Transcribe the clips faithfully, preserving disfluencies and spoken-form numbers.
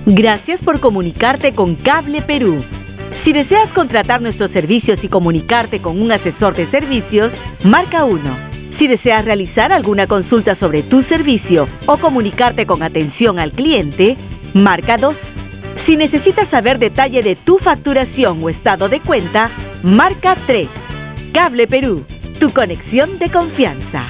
Gracias por comunicarte con Cable Perú. Si deseas contratar nuestros servicios y comunicarte con un asesor de servicios, marca uno. Si deseas realizar alguna consulta sobre tu servicio o comunicarte con atención al cliente, marca dos. Si necesitas saber detalle de tu facturación o estado de cuenta, marca tres. Cable Perú, tu conexión de confianza.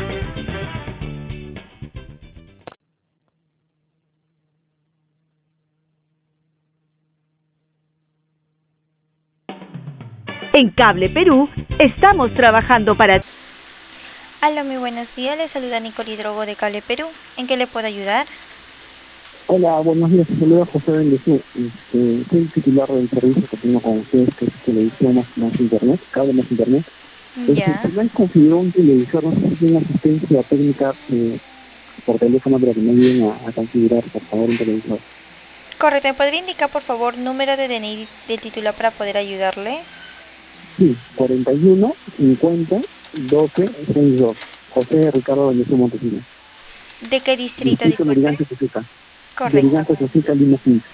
En Cable Perú, estamos trabajando para... Hola, muy buenos días. Les saluda Nicole Hidrogo de Cable Perú. ¿En qué le puedo ayudar? Hola, buenos días. Te saluda José Bendezú. Este, soy titular del servicio que tengo con ustedes, que es televisión más, más internet, cable más internet. Ya. Este, me configuró un televisor, no sé si tiene asistencia técnica eh, por teléfono para que me ayuden a, a configurar, por favor, un televisor. Correcto. ¿Me podría indicar, por favor, número de D N I del titular para poder ayudarle? Sí, cuarenta y uno, cincuenta, doce, sesenta y dos. José Ricardo Bendezú Montesino. ¿De qué distrito, Distrito disculpe? Meridiano Sofica. Correcto. Meridiano Sofica, Lima quince.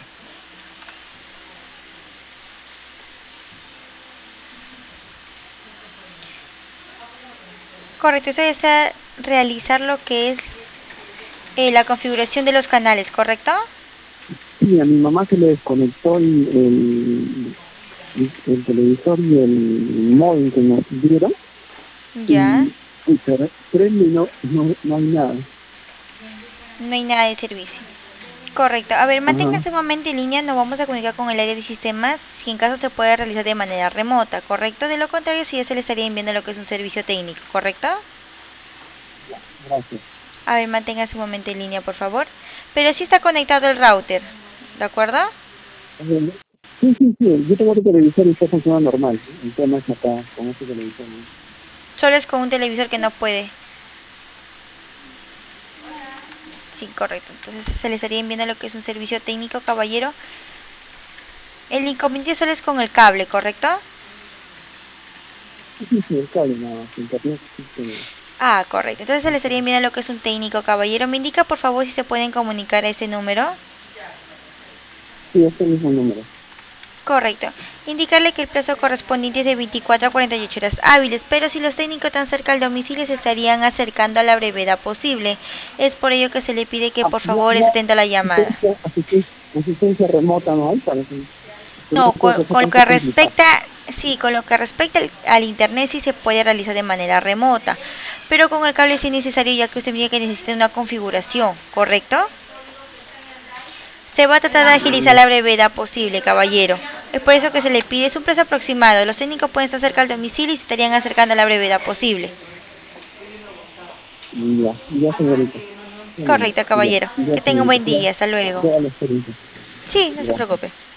Correcto. Usted desea realizar lo que es eh, la configuración de los canales, ¿correcto? Sí, a mi mamá se le desconectó el, el, el, el televisor y el móvil que nos dieron. Ya. Y, y pero prende y no, no, no hay nada. No hay nada de servicio. Correcto. A ver, Ajá. manténgase un momento en línea. Nos vamos a comunicar con el área de sistemas si en caso se puede realizar de manera remota, ¿correcto? De lo contrario, si ya se le estaría enviando lo que es un servicio técnico, ¿correcto? Gracias. A ver, manténgase un momento en línea, por favor. Pero sí está conectado el router, ¿de acuerdo? Eh, Sí, sí, sí, yo tengo otro televisor y está funcionando normal. El tema es acá, con este televisor, ¿no? Solo es con un televisor que no puede. Sí, correcto. Entonces se le estaría enviando lo que es un servicio técnico, caballero. El inconveniente solo es con el cable, ¿correcto? Sí, sí, sí, el cable, nada, más, internet, sí, sí, Ah, correcto. Entonces se le estaría enviando lo que es un técnico, caballero. Me indica, por favor, si se pueden comunicar a ese número. sí, es el mismo número. Correcto. Indicarle que el plazo correspondiente es de veinticuatro a cuarenta y ocho horas hábiles, pero si los técnicos están cerca al domicilio se estarían acercando a la brevedad posible. Es por ello que se le pide que Ah, por no, favor esté no, atento a la llamada. asistencia, asistencia, asistencia remota no hay para que... No, Creo con, que eso con lo tanto que complicado. respecta, sí, con lo que respecta al, al internet sí se puede realizar de manera remota, pero con el cable sí es necesario ya que usted me dice que necesita una configuración, ¿correcto? Se va a tratar de agilizar la brevedad posible, caballero. Es por eso que se le pide, es un plazo aproximado. Los técnicos pueden estar cerca al domicilio y se estarían acercando a la brevedad posible. Ya, ya, señorita. Bueno, Correcto, ya, caballero. ya, Que tenga un señorita. buen Ya, día. Hasta luego. ya la experiencia. Sí, no se Gracias. preocupe.